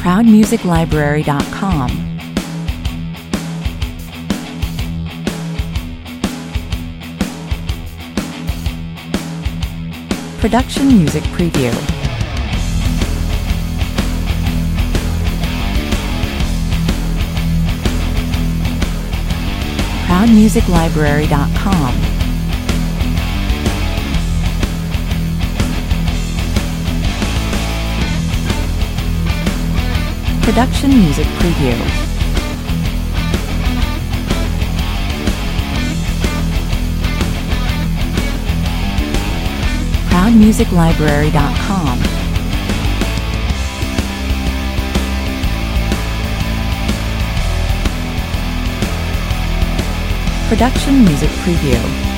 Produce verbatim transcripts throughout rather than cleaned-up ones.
proud music library dot com. Production Music Preview. proud music library dot com. Production Music Preview. proud music library dot com. Production Music Preview.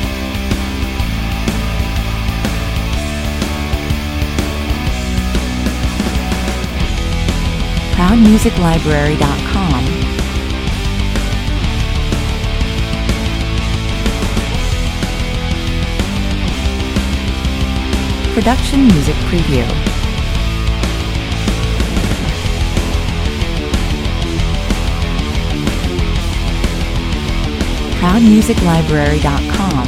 proud music library dot com. Production Music Preview. proud music library dot com.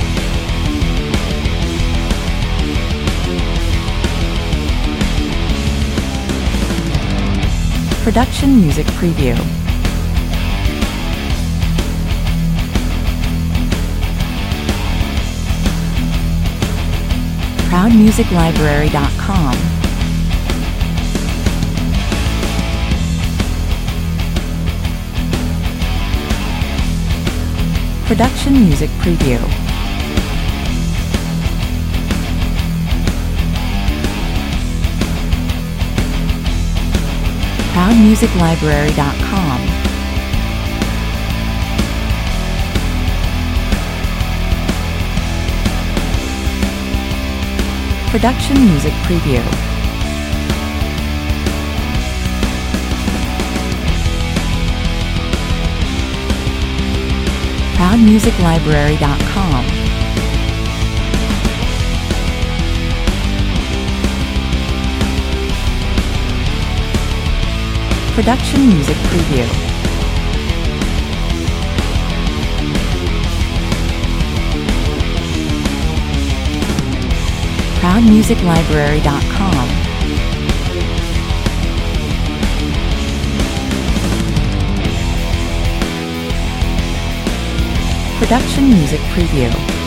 Production Music Preview. proud music library dot com. Production Music Preview. proud music library dot com. Production Music Preview. proud music library dot com. Production Music Preview. proud music library dot com. Production Music Preview.